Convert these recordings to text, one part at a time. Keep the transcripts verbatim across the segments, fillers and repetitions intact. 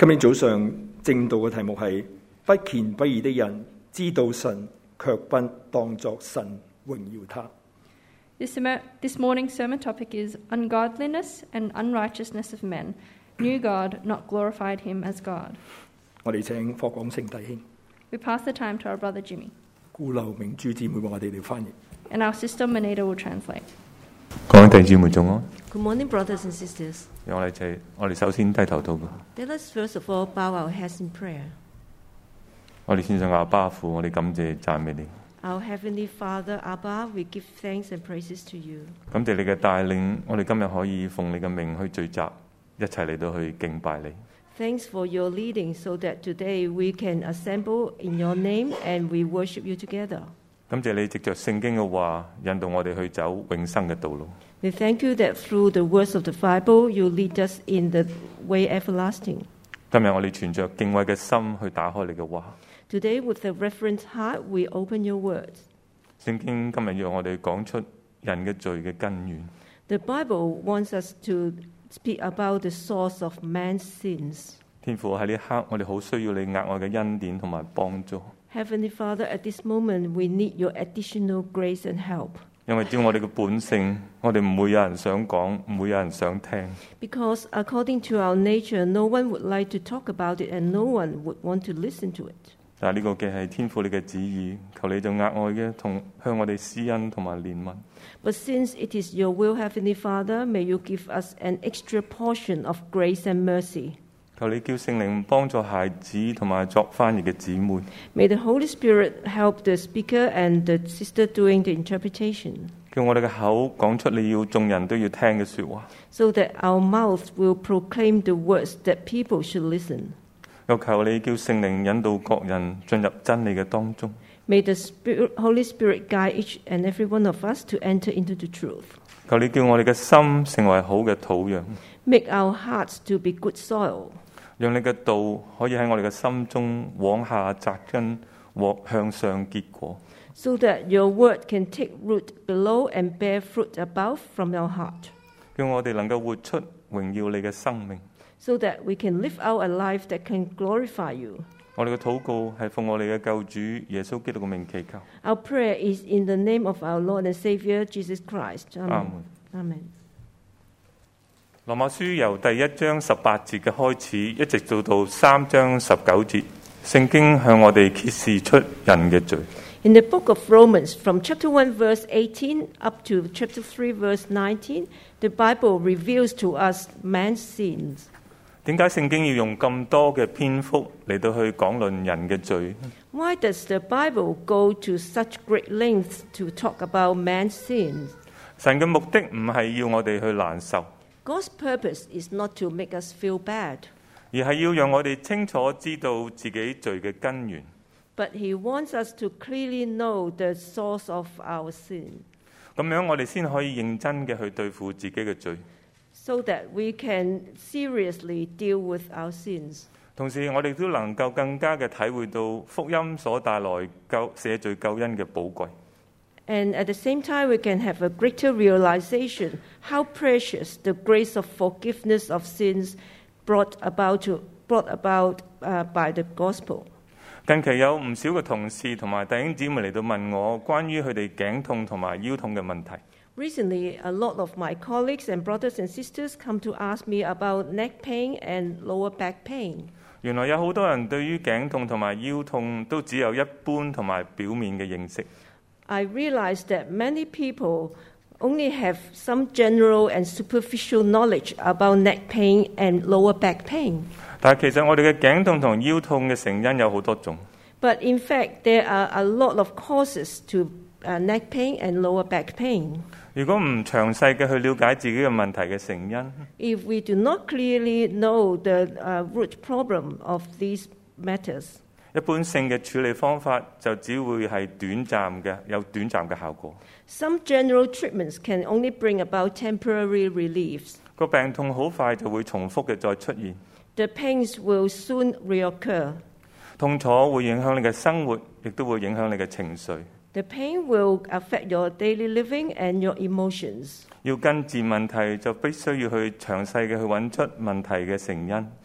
今日早上正道嘅題目係不虔不義的人知道神，卻不當作神榮耀他。 This, this morning's sermon topic is ungodliness and unrighteousness of men, knew God, not glorified him as God. 我哋請霍廣成弟兄、 We pass the time to our brother Jimmy, 顧留明珠姊妹為我哋嚟翻譯。 and our sister Manita will translate. 各位弟兄姊妹早安。 Good morning, brothers and sisters. 讓我哋就我哋首先低頭禱告。 Let us first of all bow our heads in prayer. 我哋獻上阿爸父，我哋感謝讚美你， Our Heavenly Father, Abba, we give thanks and praises to you. 感謝你嘅帶領，我哋今日可以奉你嘅名去聚集，一齊嚟到去敬拜你。 Thanks for your leading so that today we can assemble in your name and we worship you together. 感謝你藉着聖經嘅話，引導我哋去走永生嘅道路。 We thank you that through the words of the Bible, you lead us in the way everlasting. 今日我哋存着敬畏嘅心去打開你嘅話。 Today, with a reverent heart, we open your words. 聖經今日讓我哋講出人嘅罪嘅根源。 The Bible wants us to speak about the source of man's sins. 天父喺呢一刻，我哋好需要你額外嘅恩典同埋幫助。 Heavenly Father, at this moment, we need your additional grace and help. 因為照我哋嘅本性，我哋唔會有人想講，唔會有人想聽。 Because according to our nature, no one would like to talk about it and no one would want to listen to it. 但係呢個嘅係天父你嘅旨意，求你就額外嘅同向我哋施恩同埋憐憫。 But since it is your will, Heavenly Father, may you give us an extra portion of grace and mercy. 求你叫聖靈幫助孩子同埋作翻譯嘅姊妹， May the Holy Spirit help the speaker and the sister doing the interpretation, 叫我哋嘅口講出你要眾人都要聽嘅說話。 so that our mouth will proclaim the words that people should listen. 又求你叫聖靈引導各人進入真理嘅當中。 May the Spirit, Holy Spirit guide each and every one of us to enter into the truth. 求你叫我哋嘅心成為好嘅土壤， Make our hearts to be good soil, 讓你嘅道可以喺我哋嘅心中往下扎根，或向上結果。 so that your word can take root below and bear fruit above from our heart, 叫我哋能夠活出榮耀你嘅生命。 so that we can live out a life that can glorify you. 我哋嘅禱告係奉我哋嘅救主耶穌基督嘅名祈求。 Our prayer is in the name of our Lord and Savior, Jesus Christ. Amen. Amen. 羅馬書由第一章十八節嘅開始，一直做到三章十九節，聖經向我哋揭示出人嘅罪。 In the book of Romans, from chapter one, verse eighteen, up to chapter three, verse nineteen, the Bible reveals to us man's sins. 點解聖經要用咁多嘅篇幅嚟到去講論人嘅罪？ Why does the Bible go to such great lengths to talk about man's sins? 神嘅目的唔係要我哋去難受， God's purpose is not to make us feel bad, 而係要讓我哋清楚知道自己罪嘅根源。 but He wants us to clearly know the source of our sin, 咁樣我哋先可以認真嘅去對付自己嘅罪。 so that we can seriously deal with our sins. 同時，我哋都能夠更加嘅體會到福音所帶來救赦罪救恩嘅寶貴。 And at the same time, we can have a greater realization how precious the grace of forgiveness of sins brought about, to, brought about uh, by the gospel. 近期有唔少嘅同事同埋弟兄姊妹嚟到問我關於佢哋頸痛同埋腰痛嘅問題。 Recently, a lot of my colleagues and brothers and sisters come to ask me about neck pain and lower back pain. 原來有好多人對於頸痛同埋腰痛都只有一般同埋表面嘅認識。 I realized that many people only have some general and superficial knowledge about neck pain and lower back pain. 但係其實我哋嘅頸痛同腰痛嘅成因有好多種。 But in fact, there are a lot of causes to uh, neck pain and lower back pain. 如果唔詳細嘅去了解自己嘅問題嘅成因， If we do not clearly know the uh, root problem of these matters, 一般性嘅處理方法就只會係短暫嘅，有短暫嘅效果。 some general treatments can only bring about temporary reliefs. 個病痛好快就會重複嘅再出現， The pains will soon reoccur. 痛楚會影響你嘅生活，亦都會影響你嘅情緒。 The pain will affect your daily living and your emotions. 要根治問題，就必須要去詳細嘅去揾出問題嘅成因。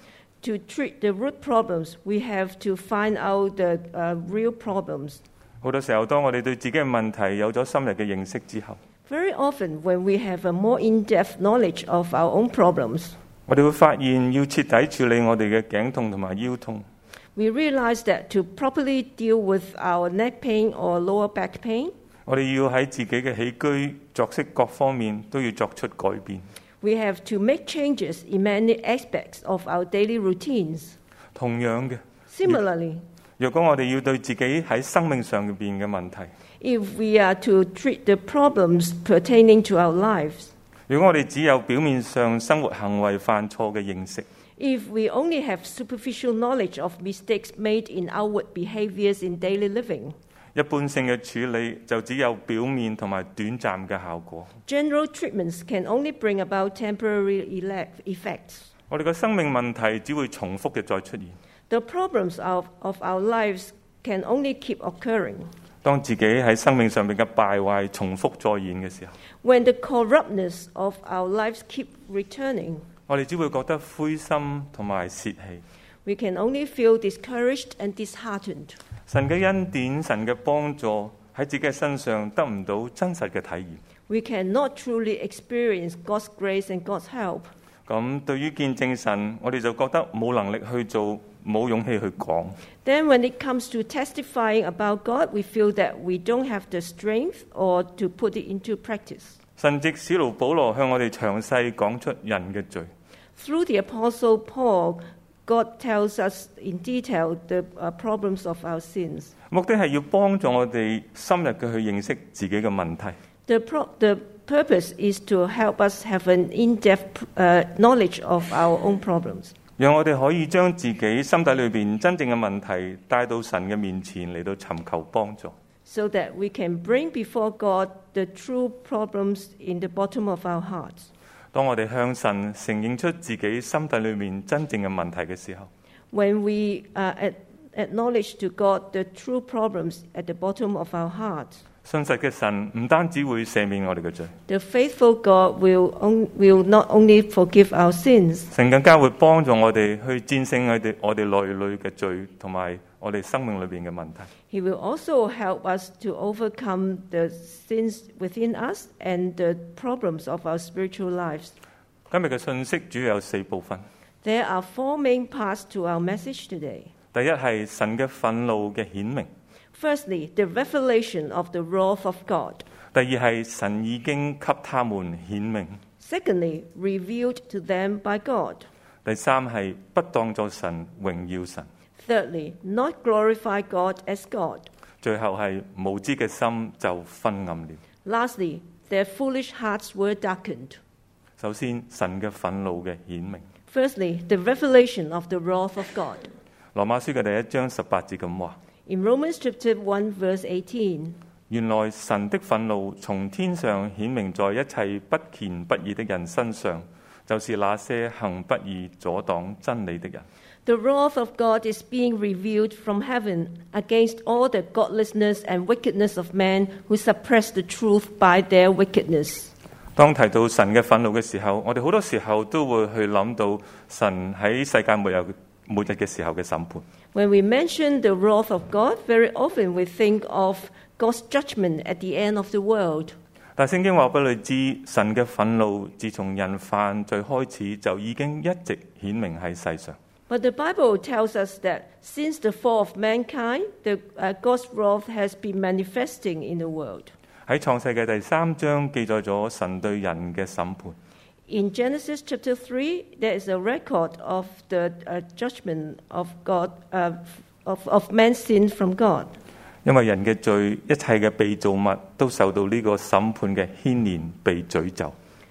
to treat the root problems, we have to find out the uh, real problems. 好多時候，當我哋對自己嘅問題有咗深入嘅認識之後， Very often, when we have a more in-depth knowledge of our own problems, 我哋會發現要徹底處理我哋嘅頸痛同埋腰痛， we realize that to properly deal with our neck pain or lower back pain, 我哋要喺自己嘅起居作息各方面都要作出改變。 we have to make changes in many aspects of our daily routines. 同樣嘅， Similarly, 若果我哋要對自己喺生命上邊嘅問題， if we are to treat the problems pertaining to our lives, 如果我哋只有表面上生活行為犯錯嘅認識， if we only have superficial knowledge of mistakes made in outward behaviors in daily living, 一般性嘅處理就只有表面同埋短暫嘅效果。 general treatments can only bring about temporary elect- effects. 我哋嘅生命問題只會重複嘅再出現。 The problems of, of our lives can only keep occurring. 當自己喺生命上面嘅敗壞重複再現嘅時候， When the corruptness of our lives keep returning, 我哋只會覺得灰心同埋泄氣。 we can only feel discouraged and disheartened. 神嘅恩典、神嘅幫助喺自己嘅身上得唔到真實嘅體驗。 We cannot truly experience God's grace and God's help. 咁對於見證神，我哋就覺得冇能力去做，冇勇氣去講。 Then when it comes to testifying about God, we feel that we don't have the strength or to put it into practice. 神藉使徒保羅向我哋詳細講出人嘅罪。 Through the Apostle Paul, God tells us in detail the uh, problems of our sins. 目的係要幫助我哋深入嘅去認識自己嘅問題。 The, pro- the purpose is to help us have an in-depth uh, knowledge of our own problems, 讓我哋可以將自己心底裏邊真正嘅問題帶到神嘅面前嚟到尋求幫助。 so that we can bring before God the true problems in the bottom of our hearts. 當我哋向神承認出自己心底裏面真正嘅問題嘅時候， When we uh, ad- acknowledge to God the true problems at the bottom of our hearts, 信實嘅神唔單止會赦免我哋嘅罪， the faithful God will, on- will not only forgive our sins, 神更加會幫助我哋去戰勝我哋我哋內裏嘅罪同埋我哋生命裏邊嘅問題。 He will also help us to overcome the sins within us and the problems of our spiritual lives. 今日嘅信息主要有四部分。 There are four main parts to our message today. 第一係神嘅憤怒嘅顯明， Firstly, the revelation of the wrath of God. 第二係神已經給他們顯明， Secondly, revealed to them by God. 第三係不當作神榮耀神， Thirdly, not glorify God as God. 最後係無知嘅心就昏暗了。 Lastly, their foolish hearts were darkened. 首先，神嘅憤怒嘅顯明。 Firstly, the revelation of the wrath of God. 羅馬書嘅第一章十八節咁話： In Romans chapter one, verse eighteen, 原來神的憤怒從天上顯明在一切不虔不義的人身上，就是那些行不義阻擋真理的人。 the wrath of God is being revealed from heaven against all the godlessness and wickedness of men who suppress the truth by their wickedness. 當提到神嘅憤怒嘅時候，我哋好多時候都會去諗到神喺世界末日末日嘅時候嘅審判。 When we mention the wrath of God, very often we think of God's judgment at the end of the world. 但聖經話俾你知，神嘅憤怒自從人犯罪開始就已經一直顯明喺世上。 But the Bible tells us that since the fall of mankind, the, uh, God's wrath has been manifesting in the world. 喺創世嘅第三章記載咗神對人嘅審判。 In Genesis chapter three, there is a record of the uh, judgment of God, uh, of, of man's sin from God. 因為人嘅罪，一切嘅被造物都受到呢個審判嘅牽連，被詛咒。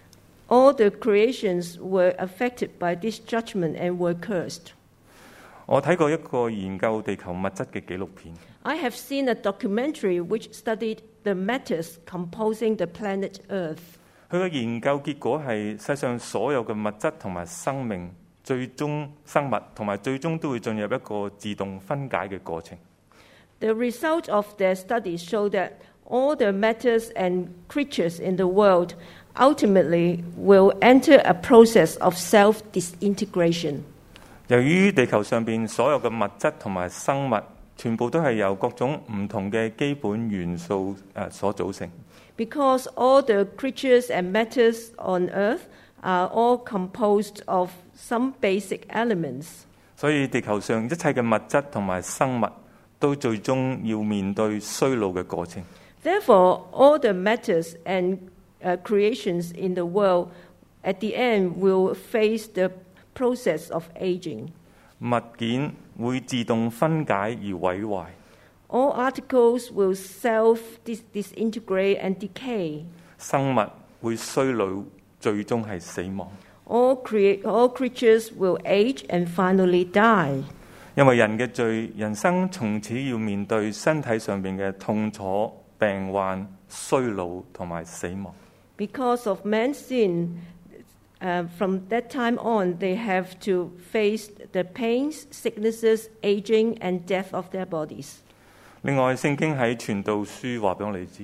All the creations were affected by this judgment and were cursed. 我睇過一個研究地球物質嘅紀錄片， I have seen a documentary which studied the matters composing the planet Earth. 佢嘅研究結果係世上所有嘅物質同埋生命，最終生物同埋最終都會進入一個自動分解嘅過程。 The result of their studies show that all the matters and creatures in the world ultimately will enter a process of self-disintegration. 由於地球上邊所有嘅物質同埋生物，全部都係由各種唔同嘅基本元素誒所組成。 Because all the creatures and matters on earth are all composed of some basic elements. 所以地球上一切嘅物質同埋生物都最終要面對衰老嘅過程。 Therefore, all the matters and uh, creations in the world at the end will face the process of aging. 物件會自動分解而毀壞。 All articles will self-disintegrate and decay. 生物會衰老，最終係死亡。 All, crea- all creatures will age and finally die. 因為人嘅罪，人生從此要面對身體上邊嘅痛楚、病患、衰老同埋死亡。 Because of man's sin, uh, from that time on, they have to face the pains, sicknesses, aging, and death of their bodies. 另外，聖經喺傳道書話俾我哋知。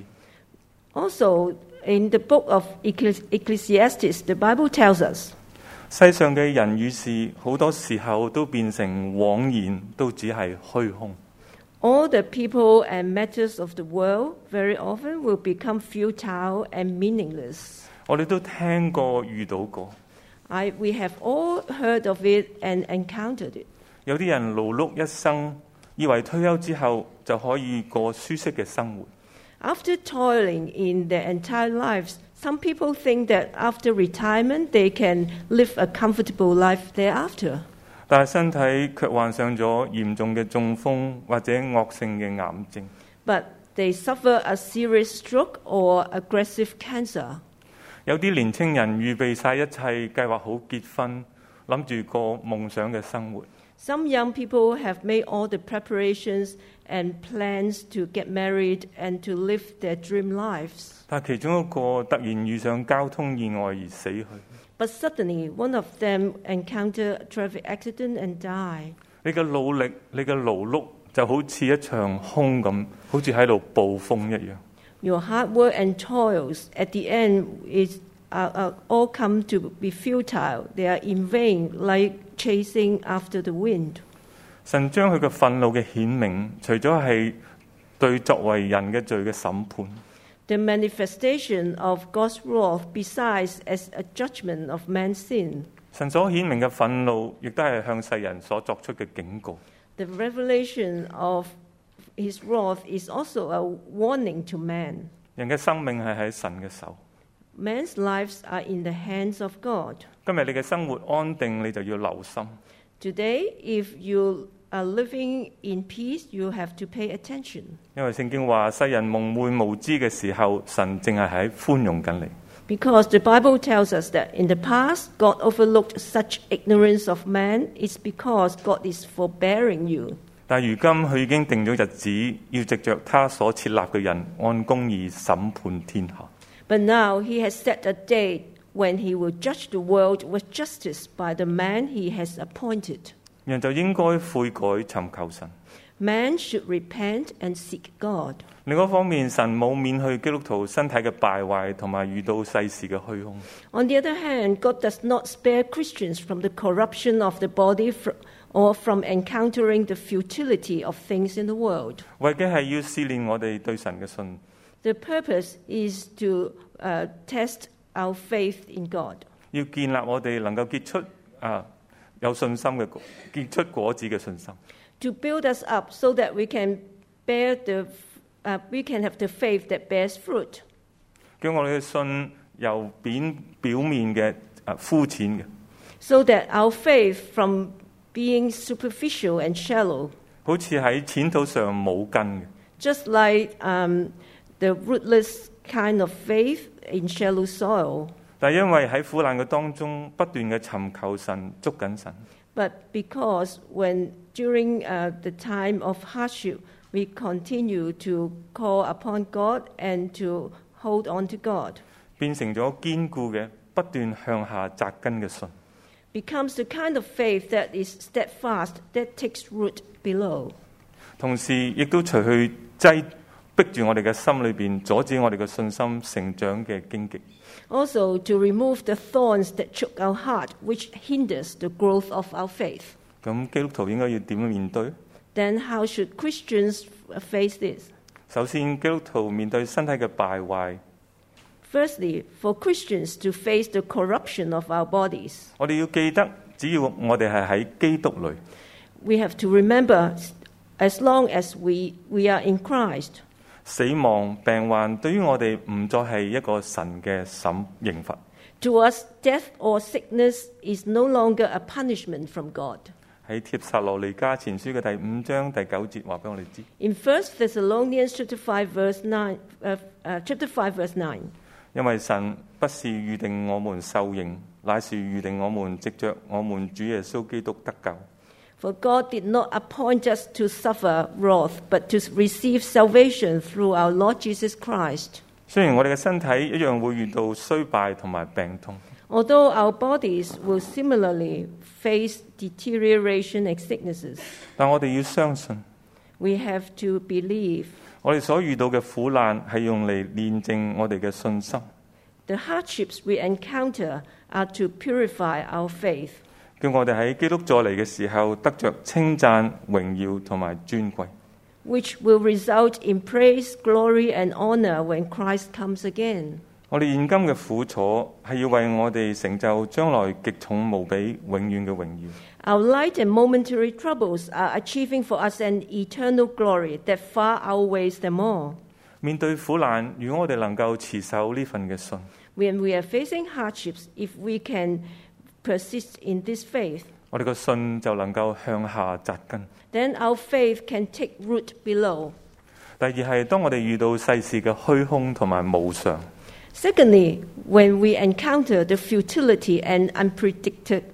Also, in the book of Ecclesi- Ecclesiastes, the Bible tells us, 世上嘅人與事，好多時候都變成枉然，都只係虛空。 all the people and matters of the world very often will become futile and meaningless. 我哋都聽過、遇到過。 I, we have all heard of it and encountered it. 有啲人勞碌一生，以為退休之後就可以過舒適嘅生活。 After toiling in their entire lives, some people think that after retirement they can live a comfortable life thereafter. 但係身體卻患上咗嚴重嘅中風或者惡性嘅癌症。 But they suffer a serious stroke or aggressive cancer. 有啲年青人預備晒一切，計劃好結婚，諗住過夢想嘅生活。 Some young people have made all the preparations and plans to get married and to live their dream lives. 但其中一個突然遇上交通意外而死去。 But suddenly, one of them encountered a traffic accident and died. 你嘅努力，你嘅勞碌就好似一場空咁，好似喺度暴風一樣。 Your hard work and toils at the end is uh, uh, all come to be futile. They are in vain, like chasing after the wind. 神將佢嘅憤怒嘅顯明，除咗係對作為人嘅罪嘅審判。 The manifestation of God's wrath, besides as a judgment of man's sin. 神所顯明嘅憤怒，亦都係向世人所作出嘅警告。 The revelation of His wrath is also a warning to man. 人嘅生命係喺神嘅手。 Man's lives are in the hands of God. 今日你嘅生活安定，你就要留心。 Today, if you are living in peace, you have to pay attention. 因為聖經話，世人蒙昧無知嘅時候，神正係喺寬容緊你。 Because the Bible tells us that in the past, God overlooked such ignorance of man. It's because God is forbearing you. 但如今佢已經定咗日子，要藉着他所設立嘅人，按公義審判天下。 But now He has set a date when He will judge the world with justice by the man He has appointed. 人就應該悔改尋求神。 Man should repent and seek God. 另一方面，神冇免去基督徒身體嘅敗壞同埋遇到世事嘅虛空。 On the other hand, God does not spare Christians from the corruption of the body fr- or from encountering the futility of things in the world. 為嘅係要試煉我哋對神嘅信。 The purpose is to uh, test our faith in God. 要建立我哋能夠結出啊有信心嘅結出果子嘅信心。 To build us up so that we can bear the, uh, we can have the faith that bears fruit. 叫我哋嘅信由表表面嘅啊膚淺嘅， So that our faith from being superficial and shallow, 好似喺淺土上冇根嘅， just like um, the rootless kind of faith in shallow soil. 但係因為喺苦難嘅當中不斷嘅尋求神、捉緊神， But because when during uh, the time of hardship, we continue to call upon God and to hold on to God, 變成咗堅固嘅不斷向下扎根嘅信。 becomes the kind of faith that is steadfast, that takes root below. 同時亦都除去擠逼住我哋嘅心裏邊，阻止我哋嘅信心成長嘅荊棘。 Also to remove the thorns that choke our heart, which hinders the growth of our faith. 咁基督徒應該要點樣面對？ then how should Christians face this? 首先，基督徒面對身體嘅敗壞， Firstly, for Christians to face the corruption of our bodies, 我哋要記得，只要我哋係喺基督裏， we have to remember, as long as we, we are in Christ, 死亡病患對於我哋唔再係一個神嘅審刑罰。 to us, death or sickness is no longer a punishment from God. 喺帖撒羅尼迦前書嘅第五章第九節話俾我哋知， In First Thessalonians chapter five verse nine, uh, uh, chapter five verse nine, 因為神不是預定我們受刑，乃是預定我們藉着我們主耶穌基督得救。 for God did not appoint us to suffer wrath, but to receive salvation through our Lord Jesus Christ. 雖然我哋嘅身體一樣會遇到衰敗同埋病痛， Although our bodies will similarly face deterioration and sicknesses, 但我哋要相信， we have to believe 我哋所遇到嘅苦難係用嚟煉淨我哋嘅信心， the hardships we encounter are to purify our faith, 叫我哋喺基督再嚟嘅時候得着稱讚、榮耀同埋尊貴。 which will result in praise, glory, and honor when Christ comes again. 我哋現今嘅苦楚係要為我哋成就將來極重無比、永遠嘅榮耀。 Our light and momentary troubles are achieving for us an eternal glory that far outweighs them all. 面對苦難，如果我哋能夠持守呢份嘅信， When we are facing hardships, if we can persist in this faith, 我哋個信就能夠向下扎根。 then our faith can take root below. 第二係當我哋遇到世事嘅虛空同埋無常， Secondly, when we encounter the futility and unpredicted,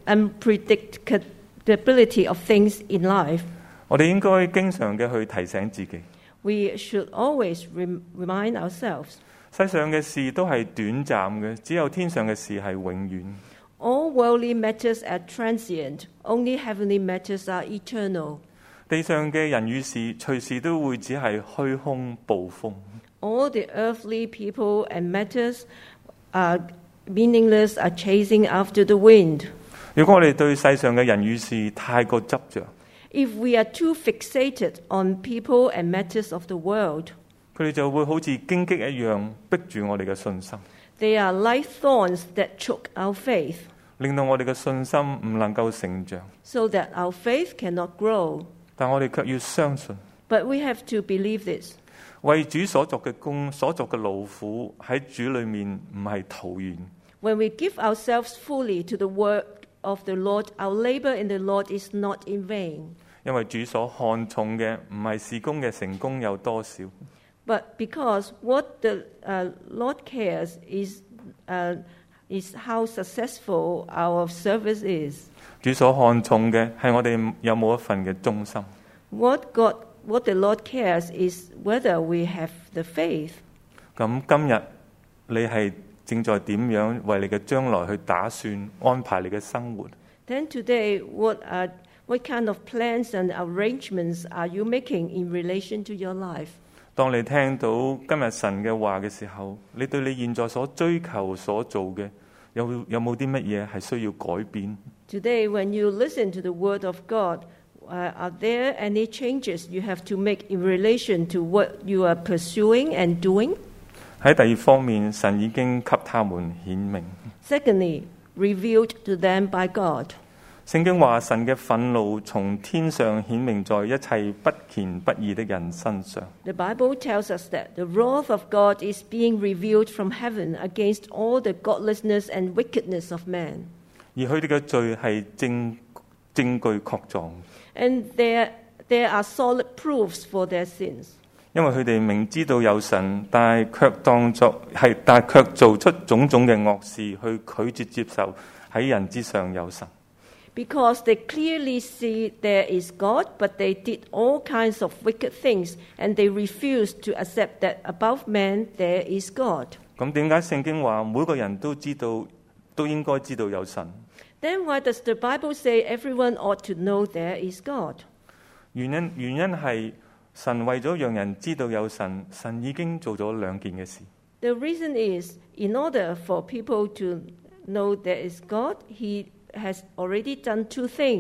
unpredictability of things in life, 我哋應該經常嘅去提醒自己， we should always rem- remind ourselves, 世上嘅事都係短暫嘅，只有天上嘅事係永遠。 all worldly matters are transient, only heavenly matters are eternal. 地上嘅人與事隨時都會只係虛空暴風。 All the earthly people and matters are meaningless, are chasing after the wind. 如果我哋對世上嘅人與事太過執着， If we are too fixated on people and matters of the world, 佢哋就會好似荊棘一樣逼住我哋嘅信心， they are like thorns that choke our faith, 令到我哋嘅信心唔能夠成長。 so that our faith cannot grow. 但我哋卻要相信， But we have to believe this. 為主所作嘅工、所作嘅勞苦喺主裏面唔係徒然。 When we give ourselves fully to the work of the Lord, our labor in the Lord is not in vain. 因為主所看重嘅唔係事工嘅成功有多少， But because what the uh, Lord cares is, uh, is how successful our service is. 主所看重嘅係我哋有冇一份嘅忠心。 What God, what the Lord cares is whether we have the faith. 咁今日你係正在點樣為你嘅將來去打算安排你嘅生活？ Then today, what are, what kind of plans and arrangements are you making in relation to your life? 當你聽到今日神嘅話嘅時候，你對你現在所追求所做嘅有有冇啲乜嘢係需要改變？ Today, when you listen to the word of God, uh, are there any changes you have to make in relation to what you are pursuing and doing? 喺第二方面，神已經給他們顯明。 Secondly, revealed to them by God. 聖經話神嘅憤怒從天上顯明在一切不虔不義的人身上。 The Bible tells us that the wrath of God is being revealed from heaven against all the godlessness and wickedness of man. 而佢哋嘅罪係證證據確鑿， And there, there are solid proofs for their sins. 因為佢哋明知道有神，但係卻當作係，但係卻做出種種嘅惡事，去拒絕接受喺人之上有神。 Because they clearly see there is God, but they did all kinds of wicked things, and they refused to accept that above man there is God. 咁點解聖經話每個人都知道，都應該知道有神？ Then why does the Bible say everyone ought to know there is God? 原因原因係神為咗讓人知道有神，神已經做咗兩件嘅事。 The reason is, in order for people to know there is God, He has already done two things.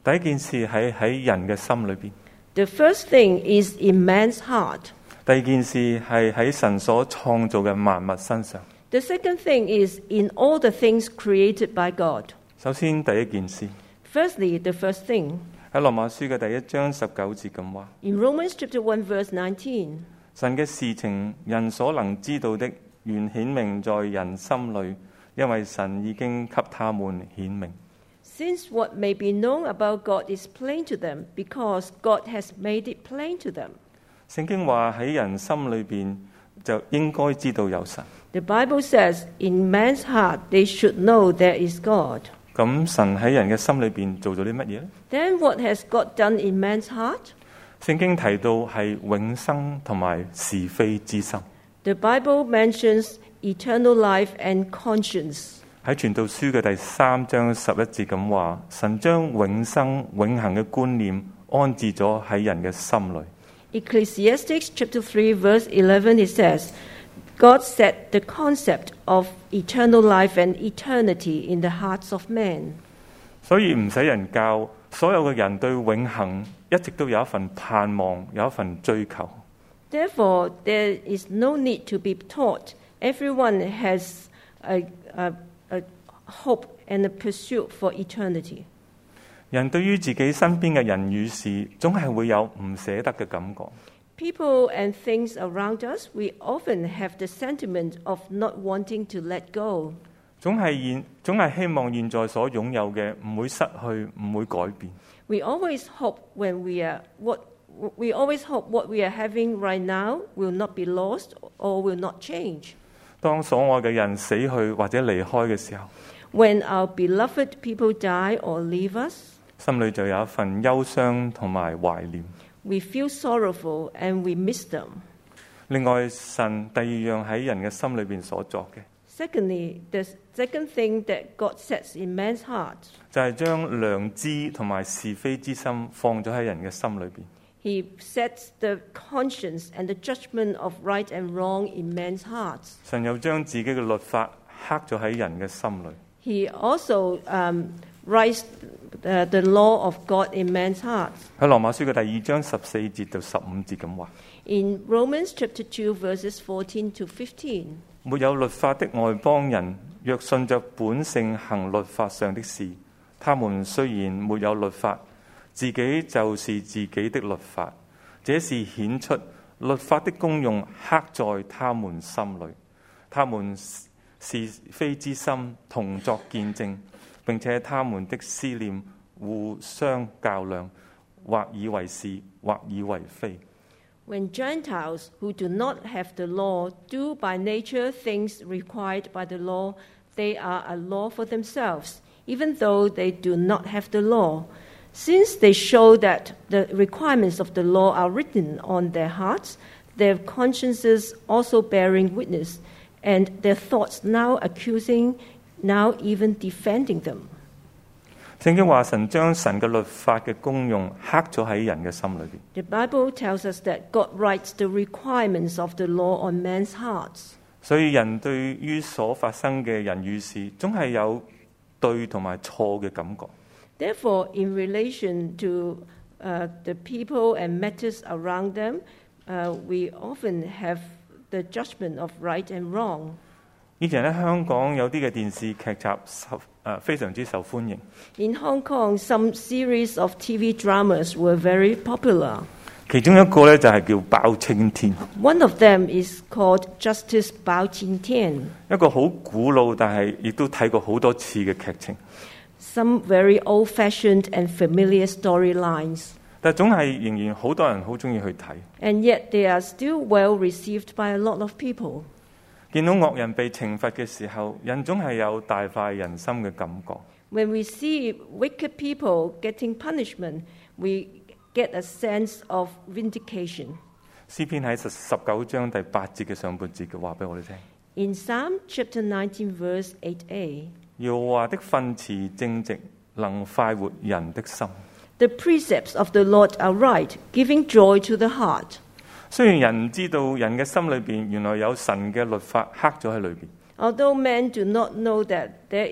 第一件事係喺人嘅心裏邊， The first thing is in man's heart. 第二件事係喺神所創造嘅萬物身上。 The second thing is in all the things created by God. 首先第一件事 Firstly, the first thing. 喺羅馬書嘅第一章十九節咁話： In Romans chapter one verse nineteen, 神嘅事情，人所能知道的，原顯明在人心裏，因為神已經給他們顯明。 since what may be known about God is plain to them, because God has made it plain to them. 聖經話喺人心裏邊就應該知道有神。 The Bible says, in man's heart they should know there is God. 咁神喺人嘅心裏邊做咗啲乜嘢呢？ Then what has God done in man's heart? 聖經提到係永生同埋是非之心。 The Bible mentions eternal life and conscience. 喺傳道書嘅第三章十一節咁話，神將永生永恆嘅觀念安置咗喺人嘅心裏。 Ecclesiastes chapter three verse eleven, it says, God set the concept of eternal life and eternity in the hearts of men. 所以唔使人教，所有嘅人對永恆一直都有一份盼望，有一份追求。 Therefore, there is no need to be taught. Everyone has a, a, a hope and a pursuit for eternity. 人對於自己身邊嘅人與事，總係會有唔捨得嘅感覺。 People and things around us, we often have the sentiment of not wanting to let go. 總係現總係希望現在所擁有嘅唔會失去，唔會改變。 We always hope when we are what we always hope what we are having right now will not be lost or will not change. 當所愛嘅人死去或者離開嘅時候， When our beloved people die or leave us, 心裏就有一份憂傷同埋懷念。 we feel sorrowful and we miss them. 另外，神第二樣喺人嘅心裏邊所作嘅， Secondly, the second thing that God sets in man's heart, 就係將良知同埋是非之心放咗喺人嘅心裏邊。 He sets the conscience and the judgment of right and wrong in man's hearts. 神又將自己嘅律法刻咗喺人嘅心裏。 He also um, writes uh, the law of God in man's heart. 喺羅馬書嘅第二章十四節到十五節咁話： In Romans chapter two, verses fourteen to fifteen, 沒有律法的外邦人，若順着本性行律法上的事，他們雖然沒有律法，自己就是自己的律法。這是顯出律法的功用刻在他們心裏，他們是非之心同作見證，並且他們的思念互相較量，或以為是，或以為非。 when Gentiles who do not have the law do by nature things required by the law, they are a law for themselves, even though they do not have the law. Since they show that the requirements of the law are written on their hearts, their consciences also bearing witness, and their thoughts now accusing, now even defending them. 聖經話神將神嘅律法嘅功用刻咗喺人嘅心裏邊。 The Bible tells us that God writes the requirements of the law on man's hearts. 所以人對於所發生嘅人與事，總係有對同埋錯嘅感覺。 Therefore, in relation to uh, the people and matters around them, uh, we often have the judgment of right and wrong. 以前喺香港有啲嘅電視劇集受誒、呃、非常之受歡迎。 In Hong Kong, some series of T V dramas were very popular. 其中一個咧就係、是、叫《包青天》， One of them is called Justice Bao Qing Tian. 一個好古老但係亦都睇過好多次嘅劇情。 Some very old-fashioned and familiar storylines. 但係總係仍然好多人好中意去睇。 And yet they are still well received by a lot of people. 見到惡人被懲罰嘅時候，人總係有大快人心嘅感覺。 When we see wicked people getting punishment, we get a sense of vindication. 詩篇喺十十九章第八節嘅上半節嘅話俾我哋聽。 In Psalm chapter nineteen, verse eight a, 耶和華的訓詞正直，能快活人的心。 the precepts of the Lord are right, giving joy to the heart. 雖然人唔知道人嘅心裏邊原來有神嘅律法刻咗喺裏邊， Although men do not know that there is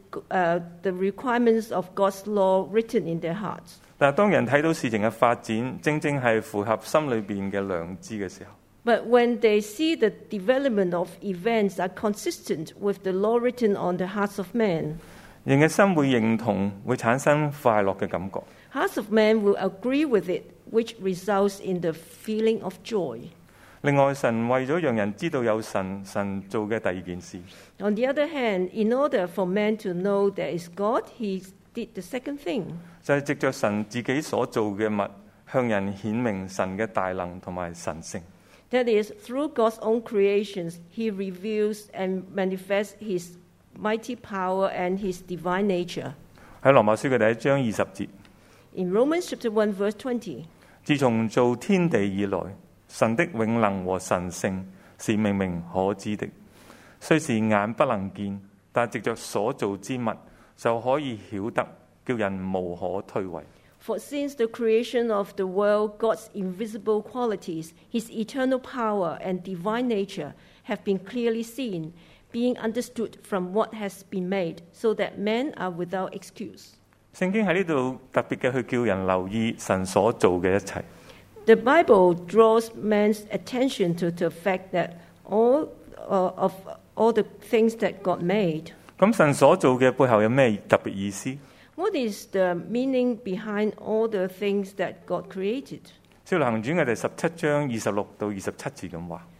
uh, the requirements of God's law written in their hearts. 但係當人睇到事情嘅發展，正正係符合心裏邊嘅良知嘅時候， But when they see the development of events are consistent with the law written on the hearts of men, 人嘅心會認同，會產生快樂嘅感覺。 hearts of men will agree with it, which results in the feeling of joy. 另外，神為咗讓人知道有神，神做嘅第二件事， On the other hand, in order for man to know there is God, he did the second thing. 就係藉着神自己所做嘅物，向人顯明神嘅大能同埋神性。 That is, through God's own creations, he reveals and manifests his mighty power and his divine nature. 喺羅馬書嘅第一章二十節， In Romans chapter one, verse twenty, 自從造天地以來，神的永能和神性是明明可知的，雖是眼不能見，但藉着所造之物就可以曉得，叫人無可推諉。 For since the creation of the world, God's invisible qualities, his eternal power and divine nature have been clearly seen, being understood from what has been made, so that men are without excuse. 聖經喺呢度特別嘅去叫人留意神所做嘅一切。 The Bible draws man's attention to the fact that all uh, of all the things that God made. 咁神所做嘅背後有咩特別意思？ What is the meaning behind all the things that God created? 《使徒行傳》嘅第十七章二十六到二十七節咁話。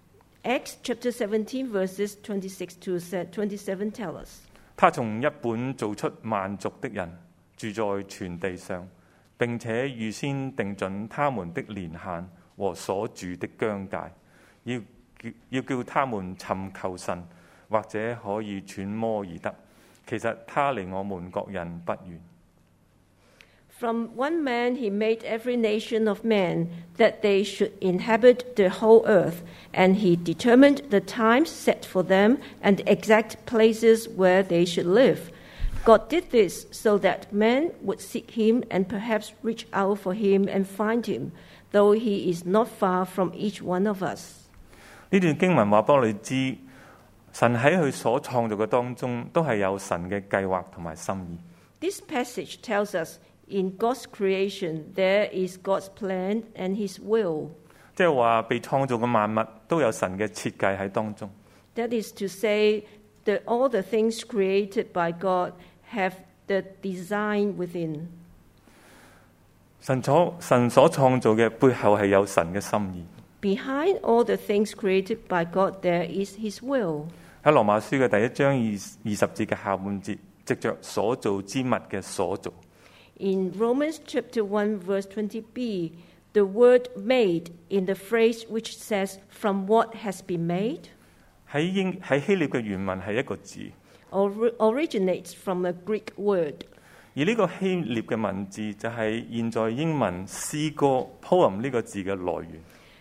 Acts chapter seventeen, verses twenty-six to twenty-seven tell us. 他從一本造出萬族的人，住在全地上，並且預先定準他們的年限和所住的疆界，要叫要叫他們尋求神，或者可以揣摩而得。其實他離我們各人不遠。 From one man he made every nation of men, that they should inhabit the whole earth, and he determined the times set for them and the exact places where they should live. God did this so that men would seek him and perhaps reach out for him and find him, though he is not far from each one of us. 呢段經文話幫你知，神喺佢所創造嘅當中，都係有神嘅計劃同埋心意。 This passage tells us in God's creation there is God's plan and his will. 即係話被創造嘅萬物都有神嘅設計喺當中。 That is to say that all the things created by God have the design within. 神所神所創造嘅背後係有神嘅心意。 Behind all the things created by God, there is his will. 喺羅馬書嘅第一章二二十節嘅下半節，藉着所造之物嘅所造。 In Romans chapter one, verse twenty b, the word made in the phrase which says from what has been made 喺英喺希臘嘅原文係一個字， or originates from a Greek word. 而呢個希臘嘅文字就係現在英文詩歌 poem 呢個字嘅來源。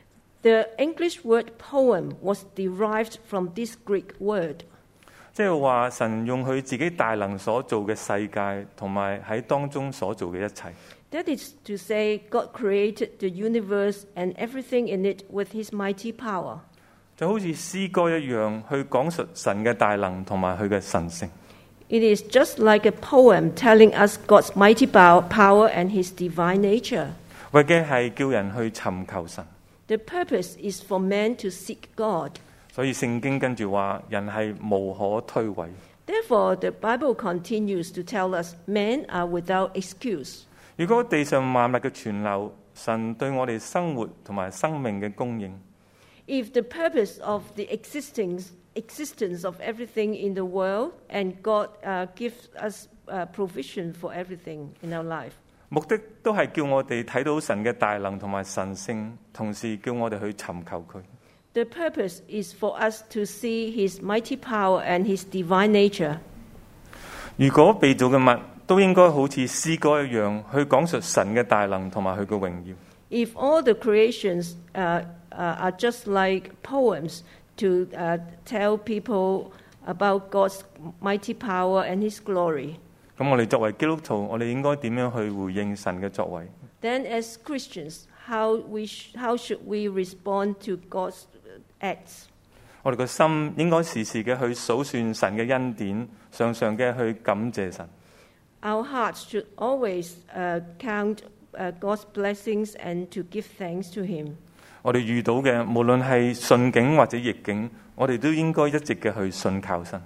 The English word poem was derived from this Greek word. 即係話神用佢自己大能所做嘅世界，同埋喺當中所做嘅一切。 That is to say, God created the universe and everything in it with his mighty power. 就好似詩歌一樣，去講述神嘅大能同埋佢嘅神性。 It is just like a poem telling us God's mighty power and his divine nature. 為嘅係叫人去尋求神。 The purpose is for man to seek God. 所以聖經跟住話，人係無可推諉。 Therefore, the Bible continues to tell us men are without excuse. 如果地上萬物嘅存留，神對我哋生活同埋生命嘅供應， If the purpose of the existence, existence of everything in the world and God uh, gives us uh, provision for everything in our life, 目的都係叫我哋睇到神嘅大能同埋神性，同時叫我哋去尋求佢。 the purpose is for us to see his mighty power and his divine nature. 如果被造嘅物都應該好似詩歌一樣，去講述神嘅大能同埋佢嘅榮耀。 If all the creations uh, uh, are just like poems to uh, tell people about God's mighty power and his glory, 咁我哋作為基督徒，我哋應該點樣去回應神嘅作為？ then as Christians, how we sh- how should we respond to God's acts? 我哋個心應該時時嘅去數算神嘅恩典，常常嘅去感謝神。 Our hearts should always uh, count uh, God's blessings and to give thanks to Him. 我哋遇到嘅無論係順境或者逆境，我哋都應該一直嘅去信靠神。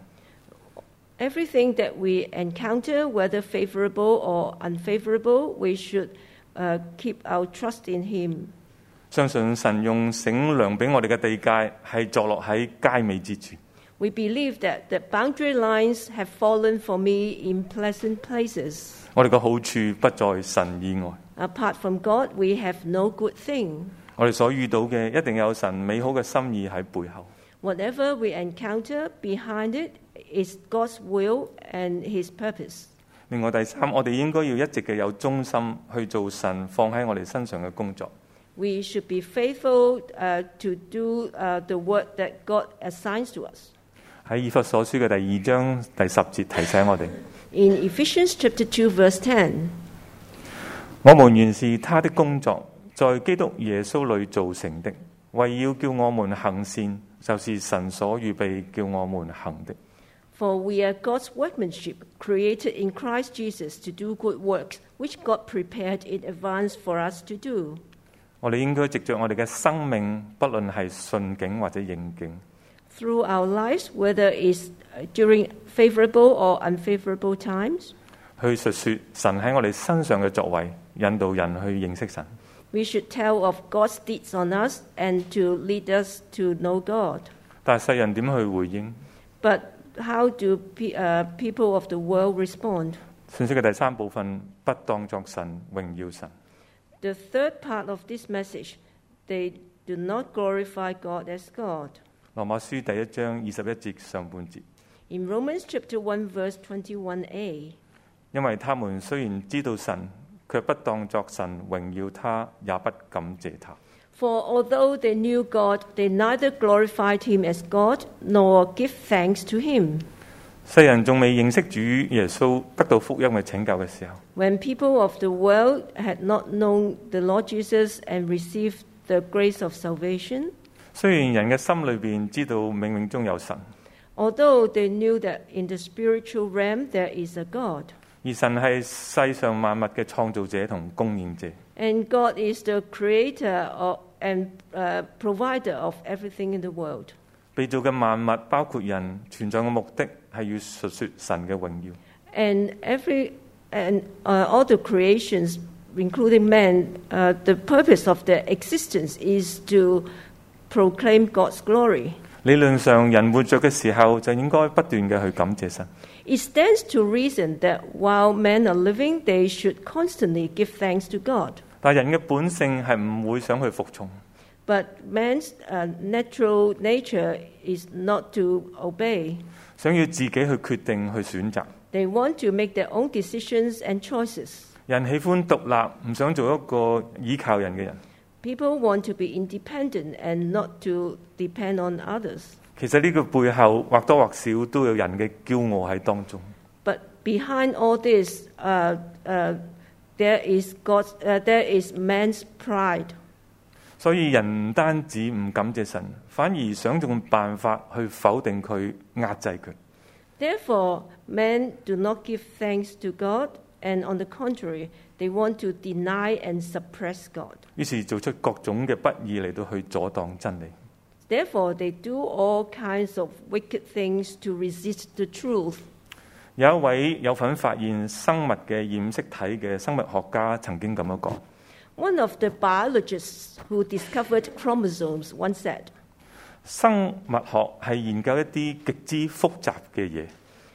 Everything that we encounter, whether favorable or unfavorable, we should uh, keep our trust in Him. 相信神用繩量俾我哋嘅地界係坐落喺佳美之處。 We believe that the boundary lines have fallen for me in pleasant places. 我哋嘅好處不在神以外。 Apart from God, we have no good thing. 我哋所遇到嘅一定有神美好嘅心意喺背後。 Whatever we encounter, behind it is God's will and His purpose. 另外第三，我哋應該要一直嘅有忠心去做神放喺我哋身上嘅工作。 We should be faithful uh, to do uh, the work that God assigns to us. 喺以弗所書嘅第二章第十節提醒我哋 In Ephesians chapter two, verse ten, 我們原是他的工作，在基督耶穌裏造成的，為要叫我們行善，就是神所預備叫我們行的。 For we are God's workmanship, created in Christ Jesus to do good works, which God prepared in advance for us to do. 我哋應該藉着我哋嘅生命，不論係順境或者逆境， Through our lives, whether it's during favorable or unfavorable times, 去述說神喺我哋身上嘅作為，引導人去認識神。 we should tell of God's deeds on us and to lead us to know God. 但係世人點去回應？ But how do pe- uh, people of the world respond? 信息嘅第三部分，不當作神，榮耀神。 The third part of this message, they do not glorify God as God. 羅馬書第一章二十一節上半節， In Romans chapter one, verse twenty-one a, 因為他們雖然知道神，卻不當作神榮耀他，也不感謝他。 For although they knew God, they neither glorified Him as God nor give thanks to Him. 世人仲未認識主耶穌得到福音嘅拯救嘅時候， When people of the world had not known the Lord Jesus and received the grace of salvation, 雖然人嘅心裏邊知道冥冥中有神， although they knew that in the spiritual realm there is a God, 而神係世上萬物嘅創造者同供應者， and God is the creator of, and uh, provider of everything in the world. 被造嘅萬物包括人存在嘅目的係要述說神嘅榮耀。 And every and uh, all the creations, including man, uh, the purpose of their existence is to proclaim God's glory. 理論上，人活着嘅時候就應該不斷嘅去感謝神。 It stands to reason that while men are living, they should constantly give thanks to God. 但人嘅本性係唔會想去服從， But man's uh, natural nature is not to obey. 想要自己去決定去選擇。 They want to make their own decisions and choices. 人喜歡獨立，唔想做一個依靠人嘅人。 People want to be independent and not to depend on others. 其實呢個背後或多或少都有人嘅驕傲喺當中。 But behind all this, uh, uh, there is God's, uh, there is man's pride. 所以人唔單止唔感謝神，反而想盡辦法去否定佢、壓制佢。 Therefore, men do not give thanks to God, and on the contrary, they want to deny and suppress God. 於是做出各種嘅不義嚟到去阻擋真理。 Therefore, they do all kinds of wicked things to resist the truth. 有一位有份發現生物嘅染色體嘅生物學家曾經咁樣講。 One of the biologists who discovered chromosomes once said, 生物學係研究一啲極之複雜嘅嘢，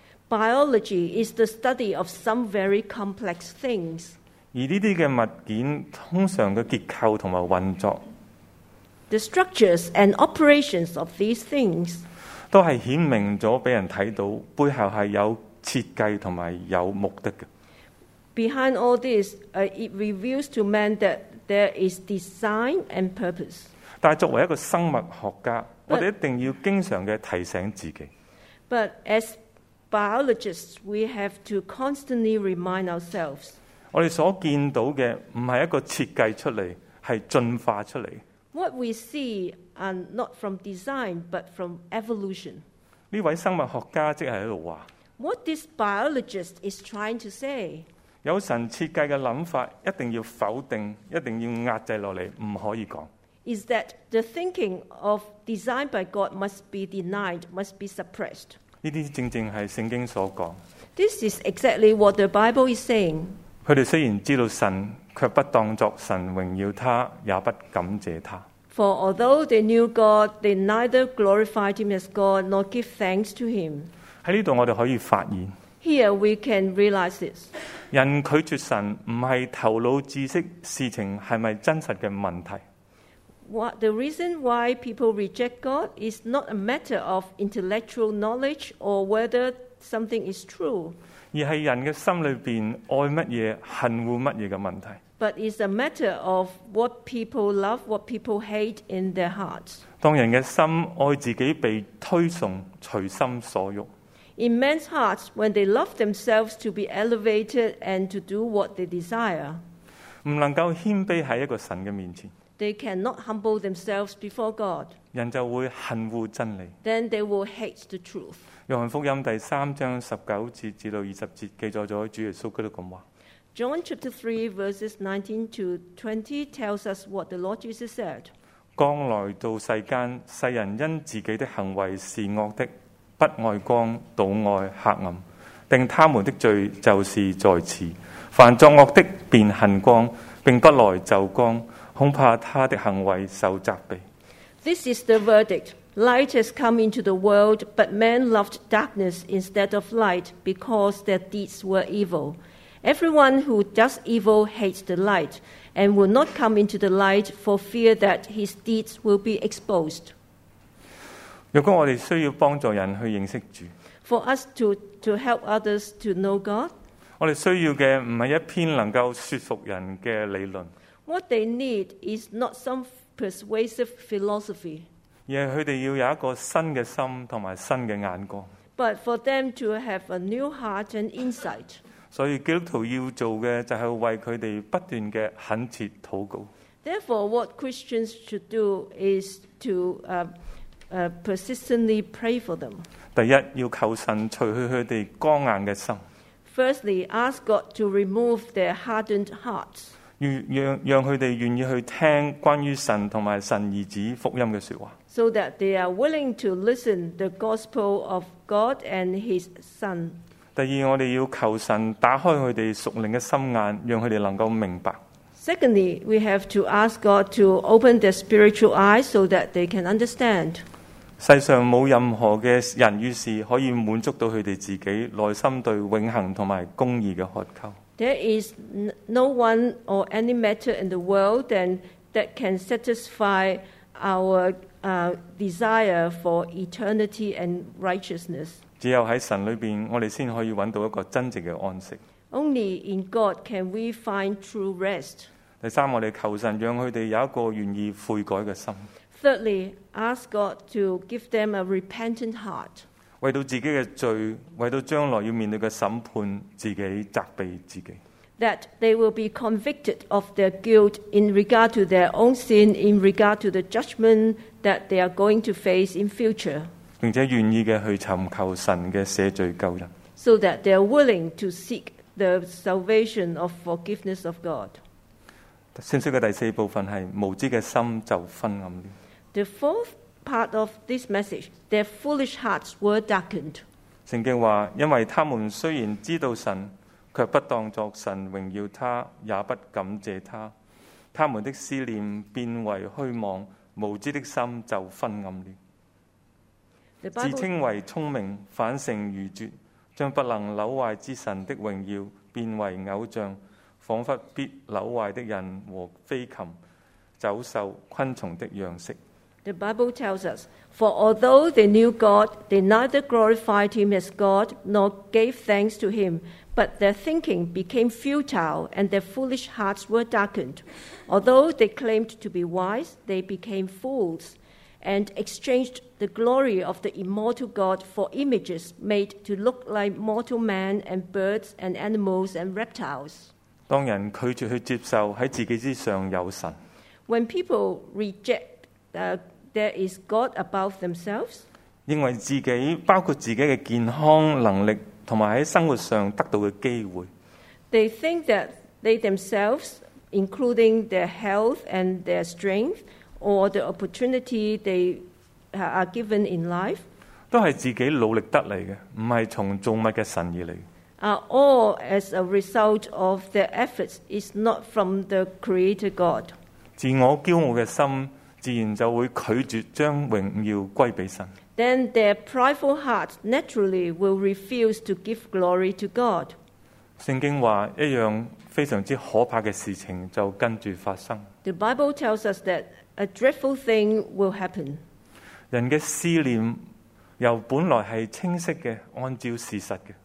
Biology is the study of some very complex things. 而呢啲嘅物件通常嘅結構同埋運作 The structures and operations of these things 都係顯明咗俾人睇到背後係有設計同埋有目的嘅。 Behind all this, uh, it reveals to man that there is design and purpose. 但係作為一個生物學家，我哋一定要經常嘅提醒自己， But as biologists, we have to constantly remind ourselves 我哋所見到嘅唔係一個設計出嚟，係進化出嚟， What we see are not from design, but from evolution. 呢位生物學家即係喺度話， What this biologist is trying to say 有神設計嘅諗法一定要否定，一定要壓制落嚟，唔可以講。 is that the thinking of design by God must be denied, must be suppressed. 呢啲正正係聖經所講。 This is exactly what the Bible is saying. 佢哋雖然知道神，卻不當作神榮耀他，也不感謝他。 For although they knew God, they neither glorified him as God nor give thanks to him. 喺呢度我哋可以發現， Here we can realize this. 人拒絕神唔係頭腦知識事情係咪真實嘅問題， What, the reason why people reject God is not a matter of intellectual knowledge or whether something is true, 而係人嘅心裏邊愛乜嘢、恨惡乜嘢嘅問題。 but it's a matter of what people love, what people hate in their hearts. 當人嘅心愛自己被推崇，隨心所欲， In men's hearts, when they love themselves to be elevated and to do what they desire, 唔能夠謙卑喺一個神嘅面前， they cannot humble themselves before God. 人就會恨惡真理。 Then they will hate the truth. 約翰福音第三章十九節至到二十節記載咗主耶穌基督咁話： John chapter three, verses nineteen to twenty tells us what the Lord Jesus said. 光來到世間，世人因自己的行為是惡的，不愛光，倒愛黑暗，定他們的罪就是在此。凡作惡的便恨光，並不來就光，恐怕他的行為受責備。 This is the verdict. Light has come into the world, but men loved darkness instead of light because their deeds were evil. Everyone who does evil hates the light and will not come into the light for fear that his deeds will be exposed. 如果我哋需要幫助人去認識主， For us to, to help others to know God, 我哋需要嘅唔係一篇能夠說服人嘅理論， what they need is not some persuasive philosophy, 而係佢哋要有一個新嘅心同埋新嘅眼光。 but for them to have a new heart and insight. 所以基督徒要做嘅就係為佢哋不斷嘅懇切禱告。 Therefore, what Christians should do is to uh, uh, persistently pray for them. 第一，要求神除去佢哋剛硬嘅心， Firstly, ask God to remove their hardened hearts, 要讓讓佢哋願意去聽關於神同埋神兒子福音嘅說話。 so that they are willing to listen the gospel of God and His Son. 第二，我哋要求神打開佢哋屬靈嘅心眼，讓佢哋能夠明白。 Secondly, we have to ask God to open their spiritual eyes so that they can understand. 世上冇任何嘅人與事可以滿足到佢哋自己內心對永恆同埋公義嘅渴求。 There is n- no one or any matter in the world then that can satisfy our uh, desire for eternity and righteousness. 只有喺神裏邊，我哋先可以揾到一個真正嘅安息。 Only in God can we find true rest. 第三，我哋求神讓佢哋有一個願意悔改嘅心， Thirdly, ask God to give them a repentant heart. 為到自己嘅罪，為到將來要面對嘅審判，自己責備自己。 That they will be convicted of their guilt in regard to their own sin, in regard to the judgment that they are going to face in future, 並且願意嘅去尋求神嘅赦罪救恩。 so that they are willing to seek the salvation of forgiveness of God. 信息嘅第四部分係無知嘅心就昏暗了。 The fourth part of this message, their foolish hearts were darkened. 聖經話：因為他們雖然知道神，卻不當作神榮耀他，也不感謝他。他們的思念變為虛妄，無知的心就昏暗了。 The 自 Bible, 稱為聰明，反成愚拙，將不能朽壞之神的榮耀變為偶像，彷彿必朽壞的人和飛禽、走獸、昆蟲的樣式。 the Bible tells us, for although they knew God, they neither glorified him as God nor gave thanks to him, but their thinking became futile and their foolish hearts were darkened. Although they claimed to be wise, they became fools and exchanged the glory of the immortal God for images made to look like mortal man and birds and animals and reptiles. 當人拒絕去接受喺自己之上有神， When people reject uh, there is God above themselves, 認為自己包括自己嘅健康能力同埋喺生活上得到嘅機會， they think that they themselves, including their health and their strength, or the opportunity they are given in life, 都係自己努力得嚟嘅，唔係從造物嘅神而嚟。 are all as a result of their efforts, is not from the Creator God. 自我驕傲嘅心自然就會拒絕將榮耀歸俾神。 Then their prideful heart naturally will refuse to give glory to God. 聖經話一樣非常之可怕嘅事情就跟住發生。 The Bible tells us that a dreadful thing will happen. 人嘅思念由本來係清晰嘅，按照事實嘅，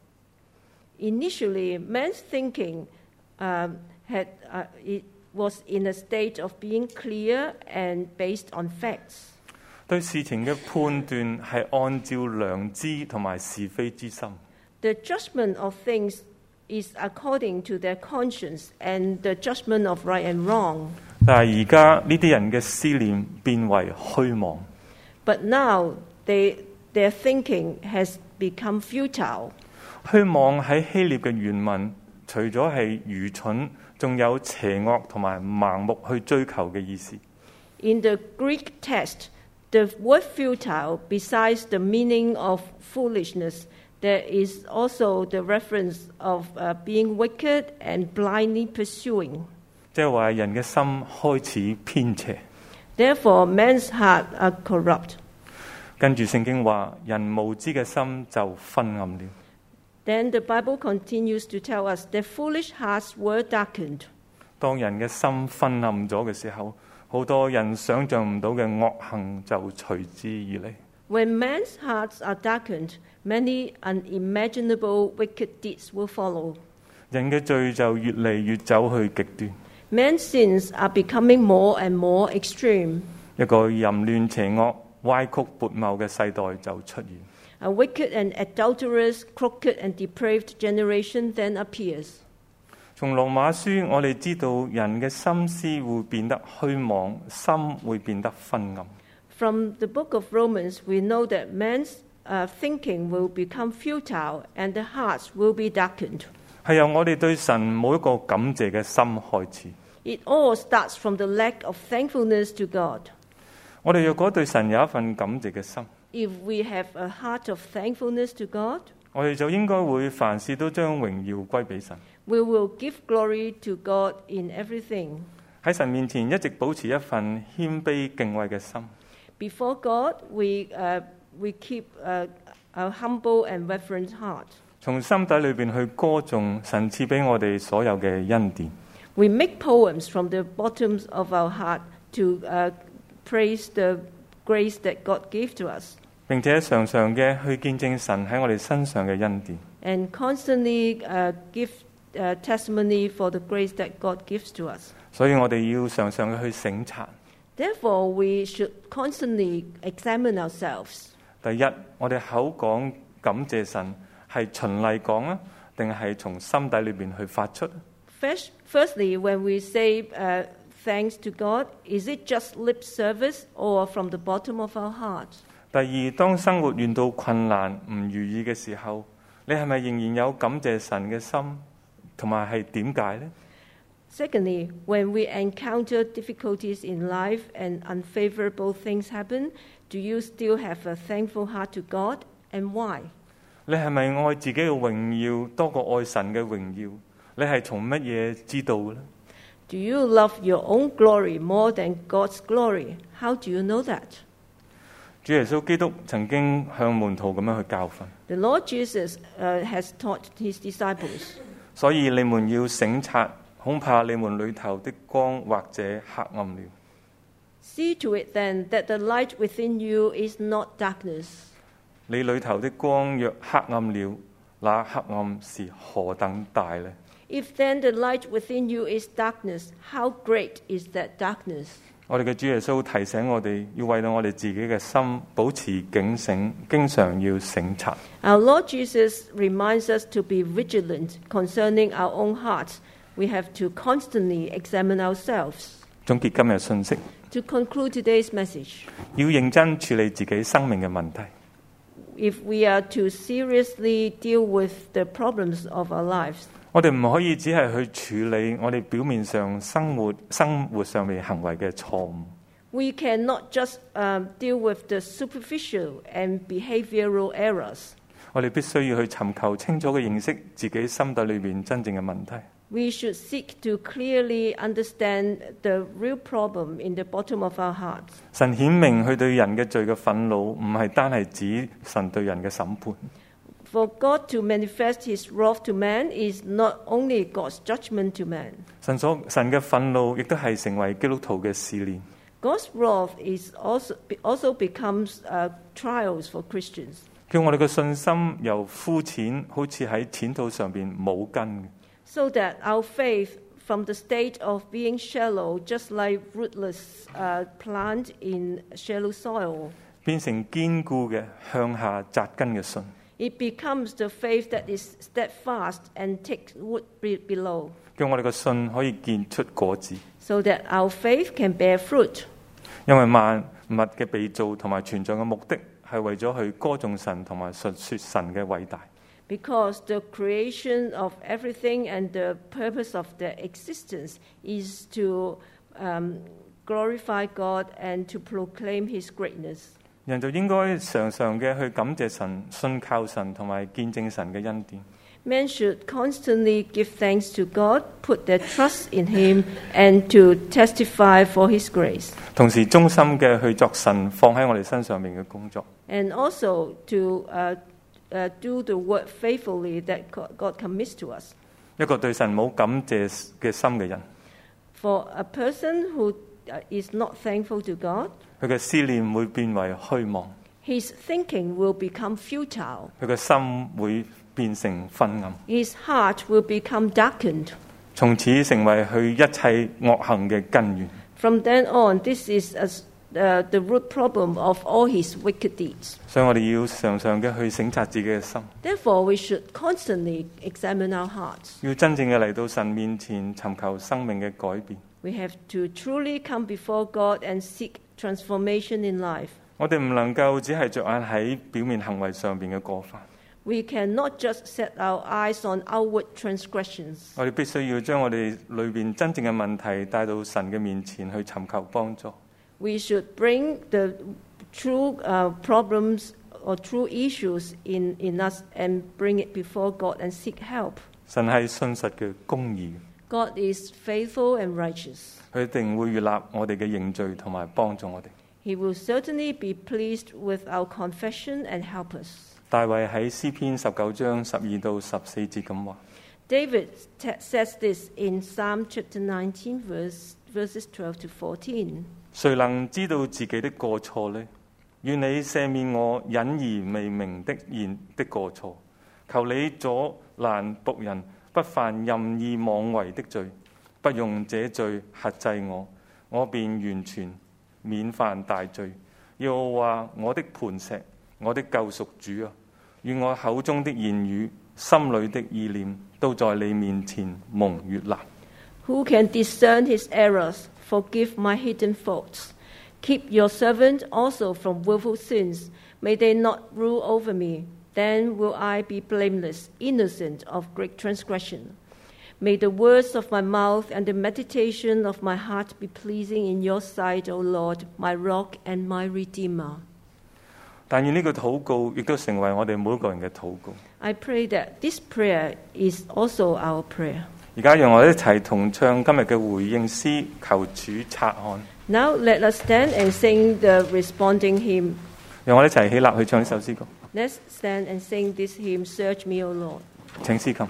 Initially, man's thinking um, had uh, it was in a state of being clear and based on facts. 對事情嘅判斷係按照良知同埋是非之心。 The judgment of things is according to their conscience and the judgment of right and wrong. 但係而家呢啲人嘅思念變為虛妄。 But now they, their thinking has become futile. 虛妄喺希臘嘅原文，除咗係愚蠢，仲有邪惡同埋盲目去追求嘅意思。 In the Greek text, the word futile, besides the meaning of foolishness, there is also the reference of uh, being wicked and blindly pursuing. 即係話人嘅心開始偏邪。 Therefore, man's heart are corrupt. 跟住聖經話，人無知嘅心就昏暗了。 Then the Bible continues to tell us that foolish hearts were darkened. 當人嘅心昏暗咗嘅時候，好多人想象唔到嘅惡行就隨之而嚟。 When man's hearts are darkened, many unimaginable wicked deeds will follow. 人嘅罪就越嚟越走去極端， Man's sins are becoming more and more extreme. 一個淫亂邪惡、歪曲悖謬嘅世代就出現。 A wicked and adulterous, crooked and depraved generation then appears. 從羅馬書我哋知道人嘅心思會變得虛妄，心會變得昏暗。 From the book of Romans, we know that man's uh, thinking will become futile and the hearts will be darkened. 係由我哋對神冇一個感謝嘅心開始。 It all starts from the lack of thankfulness to God. 我哋若果對神有一份感謝嘅心， If we have a heart of thankfulness to God, 我哋就應該會凡事都將榮耀歸俾神。 we will give glory to God in everything. 喺神面前一直保持一份謙卑敬畏嘅心。 Before God, we, uh, we keep uh, a humble and reverent heart. 從心底裏邊去歌頌神賜俾我哋所有嘅恩典。 We make poems from the bottoms of our heart to uh, praise the grace that God gave to us. 並且常常嘅去見證神喺我哋身上嘅恩典。 And constantly uh, give uh, testimony for the grace that God gives to us. 所以我哋要常常嘅去省察。 Therefore, we should constantly examine ourselves. 第一，我哋口講感謝神係循例講啊，定係從心底裏邊去發出？ First, firstly, when we say uh, thanks to God, is it just lip service or from the bottom of our heart? 第二，當生活遇到困難唔如意嘅時候，你係咪仍然有感謝神嘅心？同埋係點解呢？ Secondly, when we encounter difficulties in life and unfavorable things happen, do you still have a thankful heart to God, and why? 你係咪愛自己嘅榮耀多過愛神嘅榮耀？你係從乜嘢知道嘅呢？ Do you love your own glory more than God's glory? How do you know that? 主耶穌基督曾經向門徒咁樣去教訓， The Lord Jesus uh, has taught his disciples. 所以你們要省察，恐怕你們裏頭的光或者黑暗了。 See to it then that the light within you is not darkness. 你裏頭的光若黑暗了，那黑暗是何等大呢？ If then the light within you is darkness, how great is that darkness? 我哋嘅主耶穌提醒我哋，要為到我哋自己嘅心保持警醒，經常要省察。 Our Lord Jesus reminds us to be vigilant concerning our own hearts. We have to constantly examine ourselves. 總結今日信息， To conclude today's message, 要認真處理自己生命嘅問題。 if we are to seriously deal with the problems of our lives, 我哋唔可以只係去處理我哋表面上生活生活上面行為嘅錯誤。 we cannot just um, deal with the superficial and behavioral errors. 我哋必須要去尋求清楚嘅認識自己心底裏邊真正嘅問題。 We should seek to clearly understand the real problem in the bottom of our hearts. 神顯明佢對人嘅罪嘅憤怒，唔係單係指神對人嘅審判。 For God to manifest His wrath to man is not only God's judgment to man. 神所神嘅憤怒，亦都係成為基督徒嘅試煉。 God's wrath is also also becomes uh, trials for Christians. 叫我哋嘅信心由膚淺，好似喺淺土上邊冇根嘅， So that our faith, from the state of being shallow, just like rootless uh, plant in shallow soil, 變成堅固嘅向下扎根嘅信。 it becomes the faith that is steadfast and takes root be- below, 叫我哋嘅信可以結出果子。 so that our faith can bear fruit. 因為萬物嘅被造同埋存在嘅目的係為咗去歌頌神同埋述說神嘅偉大。 Because the creation of everything and the purpose of their existence is to um, glorify God and to proclaim His greatness. 人就應該常常嘅去感謝神、信靠神同埋見證神嘅恩典。 Men should constantly give thanks to God, put their trust in Him, and to testify for His grace. 同時忠心嘅去作神放喺我哋身上面嘅工作。 And also to uh, uh, do the work faithfully that God God commits to us. 一個對神冇感謝嘅心嘅人， For a person who uh, is not thankful to God, 佢嘅思念會變為虛妄， his thinking will become futile. 佢嘅心會變成昏暗， His heart will become darkened. 從此成為佢一切惡行嘅根源。 From then on, this is as, uh, the root problem of all his wicked deeds. 所以我哋要常常嘅去省察自己嘅心， Therefore, we should constantly examine our hearts. 要真正嘅嚟到神面前尋求生命嘅改變。 We have to truly come before God and seek transformation in life. 我哋唔能夠只係着眼喺表面行為上邊嘅過犯， We cannot just set our eyes on outward transgressions. 我哋必須要將我哋裏邊真正嘅問題帶到神嘅面前去尋求幫助。 We should bring the true uh, problems or true issues in, in us and bring it before God and seek help. 神係信實嘅公義， God is faithful and righteous. 佢一定會悅納我哋嘅認罪同埋幫助我哋。 He will certainly be pleased with our confession and help us. 大衛喺詩篇十九章十二到十四節咁話： David t- says this in Psalm chapter nineteen, verse, verses twelve to fourteen. 誰能知道自己的過錯呢？願你赦免我隱而未明的言的過錯，求你阻攔僕人不犯任意妄為的罪，不用這罪轄制我，我便完全免犯大罪。耶和華我的磐石，我的救贖主啊，願我口中的言語、心裏的意念，都在你面前蒙悅納。 Who can discern his errors? Forgive my hidden faults. Keep your servant also from willful sins. May they not rule over me. Then will I be blameless, innocent of great transgression. May the words of my mouth and the meditation of my heart be pleasing in your sight, O Lord, my rock and my redeemer. 但願呢個禱告亦都成為我哋每一個人嘅禱告。 I pray that this prayer is also our prayer. 而家讓我哋一齊同唱今日嘅回應詩，求主察看。 Now let us stand and sing the responding hymn. 讓我哋一齊起立去唱呢首詩歌。 Let's stand and sing this hymn, Search Me, O Lord. 請司琴。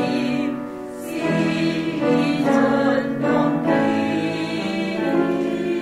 See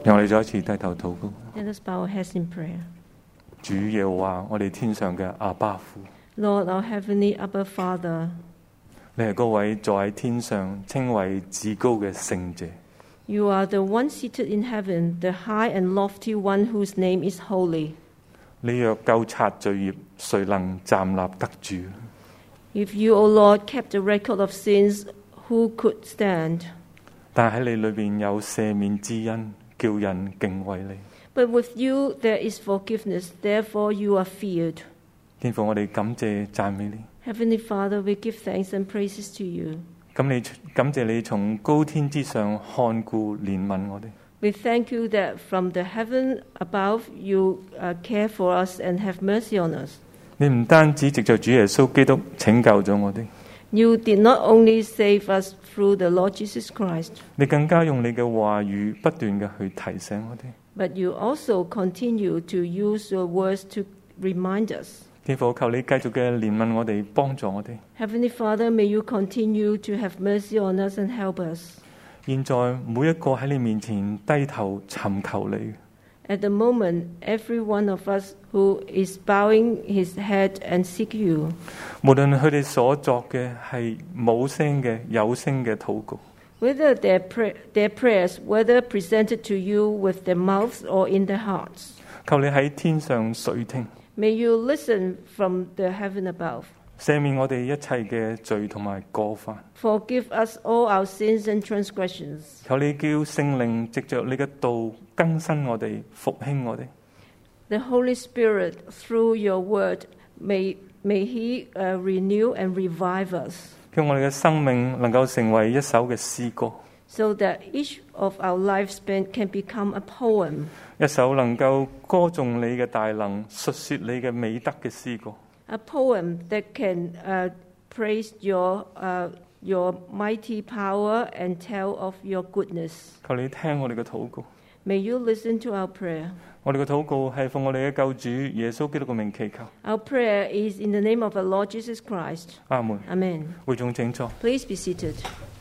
讓我哋再一次低頭禱告。 Let us bow our heads in prayer. 主耶和華，我哋天上嘅阿爸父， Lord, our heavenly Abba Father, 你係嗰位坐喺天上稱為至高嘅聖者。 you are the one seated in heaven, the high and lofty one whose name is holy. 你若究察罪孽，誰能站立得住？ If you, O Lord, kept the record of sins, who could stand? 但喺你裏邊有赦免之恩，叫人敬畏你。 But with you there is forgiveness, therefore you are feared. 天父，我哋感謝讚美你。 Heavenly Father, we give thanks and praises to you. 咁你感謝你從高天之上看顧憐憫我哋。 We thank you that from the heaven above you uh, care for us and have mercy on us. 你唔單止藉着主耶穌基督拯救咗我哋， You did not only save us through the Lord Jesus Christ, 你更加用你嘅話語不斷嘅去提醒我哋。 but you also continue to use your words to remind us. 天父，求你繼續嘅憐憫我哋，幫助我哋。 Heavenly Father, may you continue to have mercy on us and help us. 現在每一個喺你面前低頭尋求你， At the moment, every one of us who is bowing his head and seek you, 無論佢哋所作嘅係冇聲嘅、有聲嘅禱告， whether their, pray- their prayers, whether presented to you with their mouths or in their hearts, 求你喺天上垂聽， may you listen from the heaven above. 赦免我哋一切嘅罪同埋過犯。 Forgive us all our sins and transgressions. 求你叫聖靈藉着你嘅道更新我哋、復興我哋。 The Holy Spirit, through your word, may, may He uh, renew and revive us, 叫我哋嘅生命能夠成為一首嘅詩歌， so that each of our lifespan can become a poem, 一首能夠歌頌你嘅大能、述說你嘅美德嘅詩歌。 a poem that can uh, praise your, uh, your mighty power and tell of your goodness. 求你聽我哋嘅禱告， May you listen to our prayer. 我哋嘅禱告係奉我哋嘅救主耶穌基督嘅名祈求。 Our prayer is in the name of our Lord Jesus Christ. 阿門。 Amen. 會眾請坐。 Please be seated.